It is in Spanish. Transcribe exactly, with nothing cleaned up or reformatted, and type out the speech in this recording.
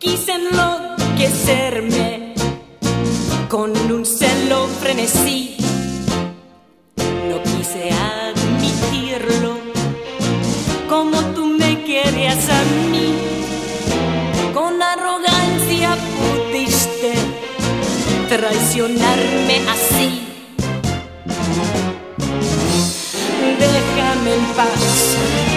Quise enloquecerme con un celo frenesí. No quise admitirlo como tú me querías a mí. Con arrogancia pudiste traicionarme así. Déjame en paz,